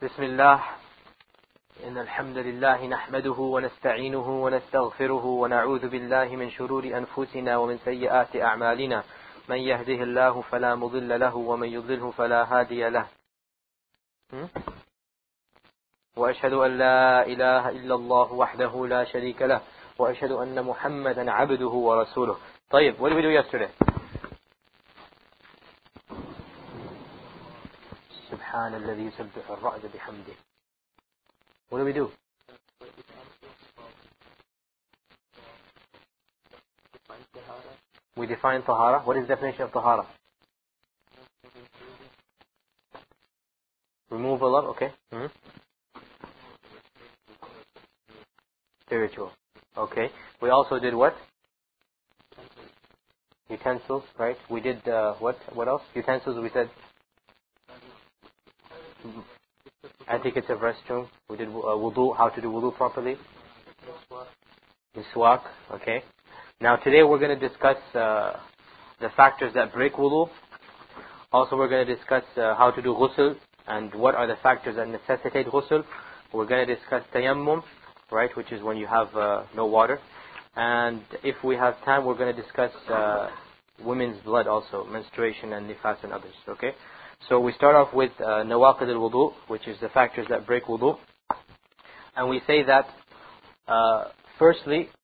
بسم الله إن الحمد لله نحمده ونستعينه ونستغفره ونعوذ بالله من شرور أنفسنا ومن سيئات أعمالنا من يهده الله فلا مضل له ومن يضلله فلا هادي له وأشهد أن لا إله إلا الله وحده لا شريك له وأشهد أن محمدا عبده ورسوله. طيب, what did we do yesterday? سبحان الذي يسبح الرعد بحمده. What do we do? We define طهارة. What is the definition of طهارة? Removal of, okay. Spiritual. Okay. We also did what? Utensils, right? We did what? What else? Utensils, we said etiquette of restroom. We did wudu, how to do wudu properly. Miswak, okay. Now today we're going to discuss the factors that break wudu. Also we're going to discuss how to do ghusl and what are the factors that necessitate ghusl. We're going to discuss tayammum, right, which is when you have no water. And if we have time, we're going to discuss women's blood also, menstruation and nifas and others, okay. So we start off with nawaqid al-wudu, which is the factors that break wudu. And we say that firstly,